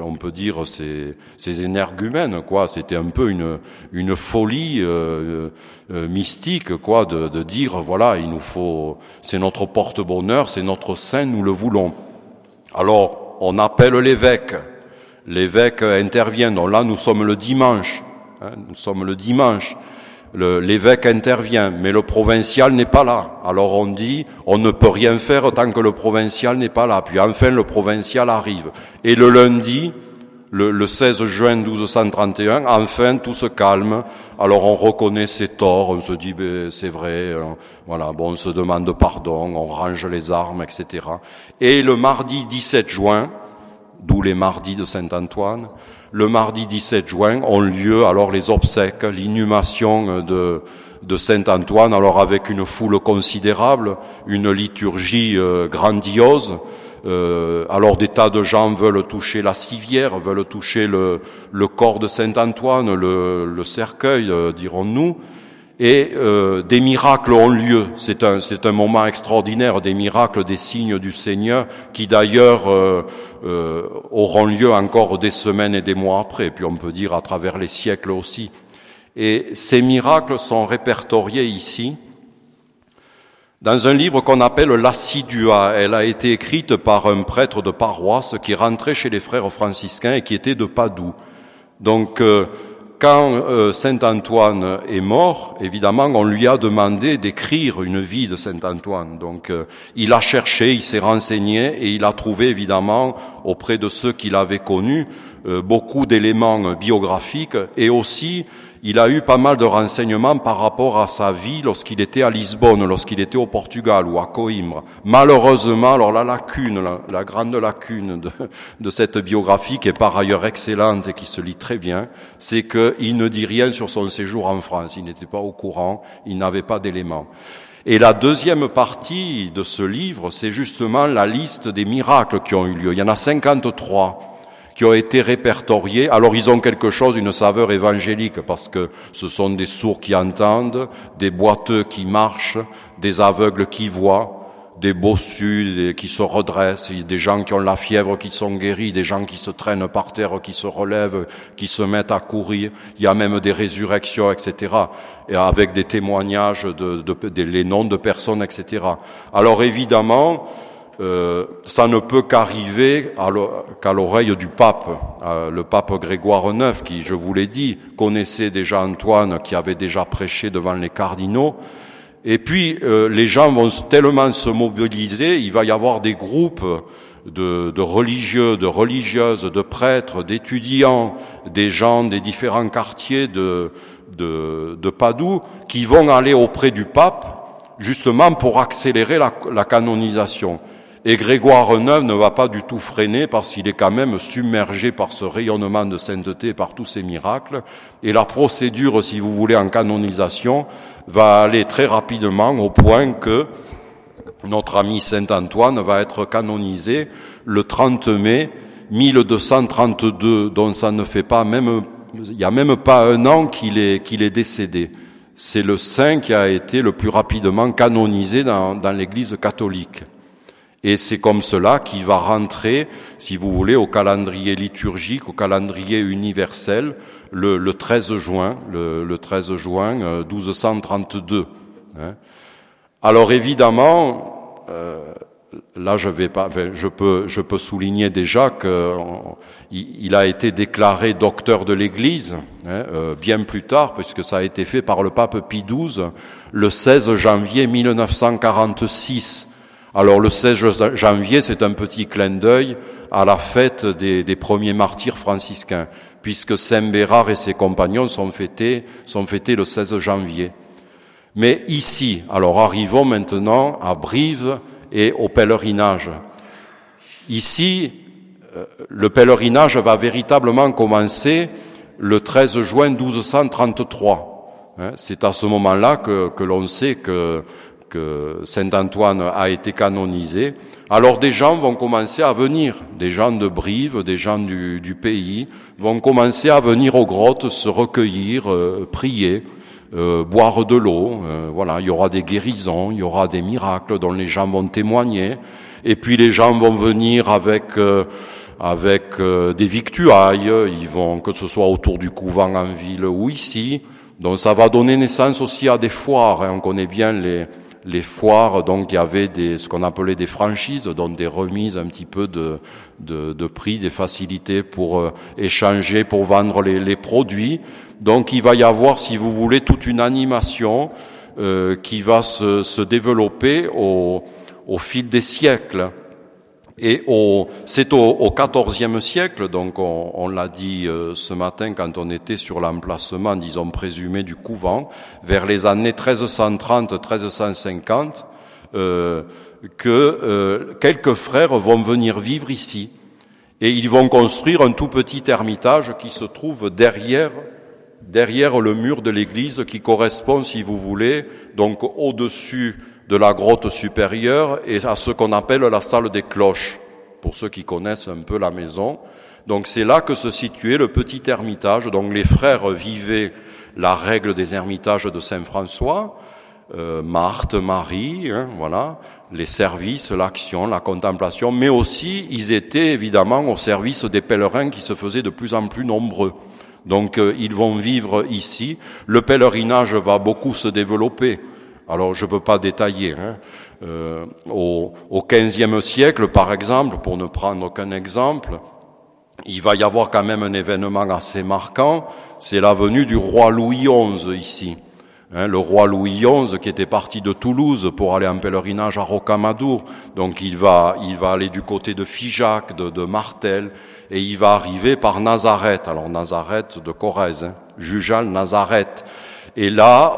énergumènes, quoi. C'était un peu une folie mystique, quoi, de dire voilà, il nous faut, c'est notre porte-bonheur, c'est notre saint, nous le voulons. Alors on appelle l'évêque. L'évêque intervient. Donc là, nous sommes le dimanche. L'évêque intervient, mais le provincial n'est pas là. Alors on dit, on ne peut rien faire tant que le provincial n'est pas là. Puis enfin, le provincial arrive. Et le lundi, le 16 juin 1231, enfin, tout se calme. Alors on reconnaît ses torts, on se dit, c'est vrai, on se demande pardon, on range les armes, etc. Et le mardi 17 juin, d'où les mardis de Saint-Antoine, le mardi 17 juin ont lieu alors les obsèques, l'inhumation de Saint-Antoine, alors avec une foule considérable, une liturgie grandiose. Alors des tas de gens veulent toucher la civière, veulent toucher le corps de Saint-Antoine, le cercueil, dirons-nous. Et des miracles ont lieu. C'est un moment extraordinaire, des miracles, des signes du Seigneur, qui d'ailleurs auront lieu encore des semaines et des mois après, puis on peut dire à travers les siècles aussi. Et ces miracles sont répertoriés ici dans un livre qu'on appelle l'Assidua. Elle a été écrite par un prêtre de paroisse qui rentrait chez les frères franciscains et qui était de Padoue. Donc quand Saint-Antoine est mort, évidemment, on lui a demandé d'écrire une vie de Saint-Antoine. Donc, il a cherché, il s'est renseigné et il a trouvé, évidemment, auprès de ceux qui l'avaient connu, beaucoup d'éléments biographiques et aussi, il a eu pas mal de renseignements par rapport à sa vie lorsqu'il était à Lisbonne, lorsqu'il était au Portugal ou à Coimbra. Malheureusement, alors la grande lacune de cette biographie, qui est par ailleurs excellente et qui se lit très bien, c'est qu'il ne dit rien sur son séjour en France. Il n'était pas au courant, il n'avait pas d'éléments. Et la deuxième partie de ce livre, c'est justement la liste des miracles qui ont eu lieu. Il y en a 53. Qui ont été répertoriés. Alors ils ont quelque chose, une saveur évangélique, parce que ce sont des sourds qui entendent, des boiteux qui marchent, des aveugles qui voient, des bossus qui se redressent, des gens qui ont la fièvre qui sont guéris, des gens qui se traînent par terre, qui se relèvent, qui se mettent à courir. Il y a même des résurrections, etc. Et avec des témoignages les noms de personnes, etc. Alors évidemment, ça ne peut qu'arriver qu'à l'oreille du pape, le pape Grégoire IX, qui, je vous l'ai dit, connaissait déjà Antoine, qui avait déjà prêché devant les cardinaux. Et puis, les gens vont tellement se mobiliser, il va y avoir des groupes de religieux, de religieuses, de prêtres, d'étudiants, des gens des différents quartiers de Padoue, qui vont aller auprès du pape, justement pour accélérer la canonisation. Et Grégoire IX ne va pas du tout freiner parce qu'il est quand même submergé par ce rayonnement de sainteté, par tous ces miracles. Et la procédure, si vous voulez, en canonisation, va aller très rapidement au point que notre ami Saint-Antoine va être canonisé le 30 mai 1232, dont ça ne fait pas même, il n'y a même pas un an qu'il est décédé. C'est le saint qui a été le plus rapidement canonisé dans l'Église catholique. Et c'est comme cela qu'il va rentrer, si vous voulez, au calendrier liturgique, au calendrier universel, le 13 juin, le 13 juin 1232. Alors évidemment, là je peux souligner déjà qu'il a été déclaré docteur de l'Église, bien plus tard, puisque ça a été fait par le pape Pie XII, le 16 janvier 1946. Alors le 16 janvier, c'est un petit clin d'œil à la fête des premiers martyrs franciscains, puisque Saint Bérard et ses compagnons sont fêtés le 16 janvier. Mais ici, alors arrivons maintenant à Brive et au pèlerinage. Ici, le pèlerinage va véritablement commencer le 13 juin 1233. C'est à ce moment-là que l'on sait que Saint-Antoine a été canonisé. Alors des gens vont commencer à venir, des gens de Brive, des gens du pays, vont commencer à venir aux grottes, se recueillir, prier, boire de l'eau, voilà, il y aura des guérisons, il y aura des miracles dont les gens vont témoigner, et puis les gens vont venir avec des victuailles, ils vont, que ce soit autour du couvent en ville ou ici, donc ça va donner naissance aussi à des foires, on connaît bien les foires, donc il y avait ce qu'on appelait des franchises, donc des remises un petit peu de prix, des facilités pour échanger, pour vendre les produits. Donc il va y avoir, si vous voulez, toute une animation qui va se développer au fil des siècles. Et c'est au XIVe siècle, donc on l'a dit ce matin quand on était sur l'emplacement, disons présumé du couvent, vers les années 1330-1350, que quelques frères vont venir vivre ici. Et ils vont construire un tout petit ermitage qui se trouve derrière le mur de l'église, qui correspond, si vous voulez, donc au-dessus de la grotte supérieure et à ce qu'on appelle la salle des cloches, pour ceux qui connaissent un peu la maison. Donc c'est là que se situait le petit ermitage. Donc les frères vivaient la règle des ermitages de Saint-François, Marthe, Marie, voilà, les services, l'action, la contemplation, mais aussi ils étaient évidemment au service des pèlerins qui se faisaient de plus en plus nombreux. Donc ils vont vivre ici. Le pèlerinage va beaucoup se développer. Alors je ne peux pas détailler. Au XVe siècle, par exemple, pour ne prendre aucun exemple, il va y avoir quand même un événement assez marquant, c'est la venue du roi Louis XI ici. Le roi Louis XI qui était parti de Toulouse pour aller en pèlerinage à Rocamadour, donc il va aller du côté de Figeac, de Martel, et il va arriver par Nazareth. Alors Nazareth de Corrèze, Jujal, Nazareth. Et là,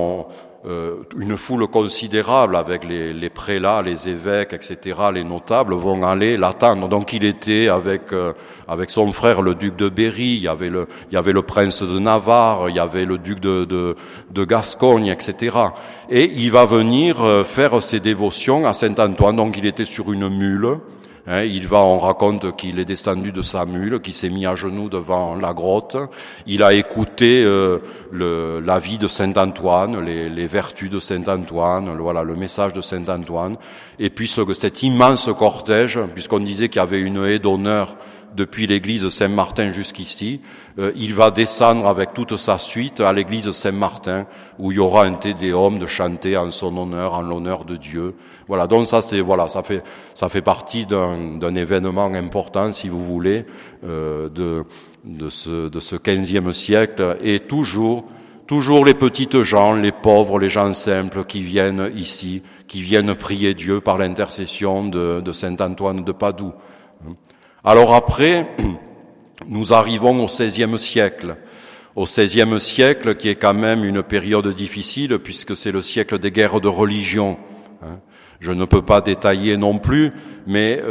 une foule considérable avec les prélats, les évêques, etc., les notables vont aller l'attendre. Donc il était avec son frère le duc de Berry, il y avait le prince de Navarre, il y avait le duc de Gascogne, etc. Et il va venir faire ses dévotions à Saint-Antoine. Donc il était sur une mule. On raconte qu'il est descendu de sa mule, qu'il s'est mis à genoux devant la grotte. Il a écouté la vie de Saint-Antoine, les vertus de Saint-Antoine, voilà, le message de Saint-Antoine. Et puis cet immense cortège, puisqu'on disait qu'il y avait une haie d'honneur depuis l'église Saint-Martin jusqu'ici, il va descendre avec toute sa suite à l'église Saint-Martin, où il y aura un Te Deum de chanter en son honneur, en l'honneur de Dieu. Voilà, donc ça fait partie d'un événement important, si vous voulez, de ce XVe siècle, et toujours les petites gens, les pauvres, les gens simples qui viennent ici, qui viennent prier Dieu par l'intercession de Saint Antoine de Padoue. Alors après, nous arrivons au XVIe siècle. Au XVIe siècle, qui est quand même une période difficile, puisque c'est le siècle des guerres de religion. Je ne peux pas détailler non plus, mais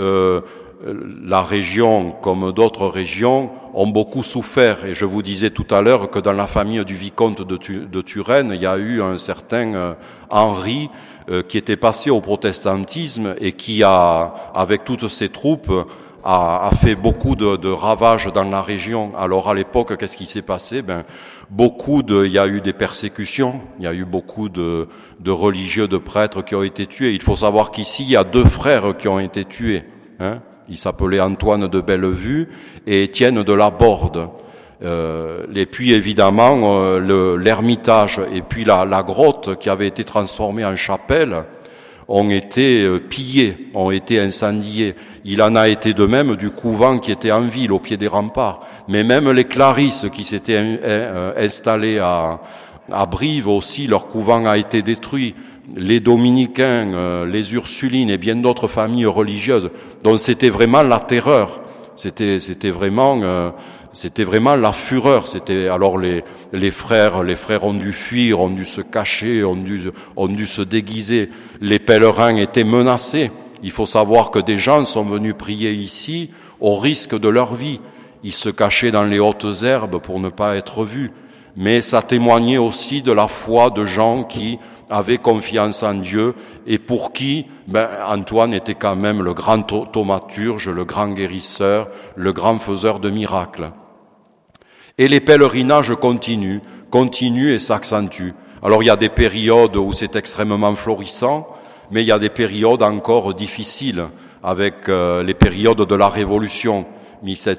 la région, comme d'autres régions, ont beaucoup souffert. Et je vous disais tout à l'heure que dans la famille du vicomte de Turenne, il y a eu un certain Henri qui était passé au protestantisme et qui a, avec toutes ses troupes, a fait beaucoup de ravages dans la région. Alors à l'époque, qu'est-ce qui s'est passé? Il y a eu des persécutions, il y a eu beaucoup de religieux, de prêtres qui ont été tués. Il faut savoir qu'ici, il y a 2 frères qui ont été tués. Ils s'appelaient Antoine de Bellevue et Étienne de la Borde. Et puis évidemment, l'ermitage et puis la grotte qui avait été transformée en chapelle ont été pillés, ont été incendiés. Il en a été de même du couvent qui était en ville, au pied des remparts. Mais même les Clarisses qui s'étaient installées à Brive aussi, leur couvent a été détruit. Les Dominicains, les Ursulines et bien d'autres familles religieuses. Donc c'était vraiment la terreur. C'était vraiment la fureur. Alors les frères ont dû fuir, ont dû se cacher, ont dû se déguiser. Les pèlerins étaient menacés. Il faut savoir que des gens sont venus prier ici au risque de leur vie. Ils se cachaient dans les hautes herbes pour ne pas être vus. Mais ça témoignait aussi de la foi de gens qui avaient confiance en Dieu et pour qui Antoine était quand même le grand thaumaturge, le grand guérisseur, le grand faiseur de miracles. Et les pèlerinages continuent continue et s'accentue. Alors il y a des périodes où c'est extrêmement florissant, mais il y a des périodes encore difficiles, avec les périodes de la Révolution,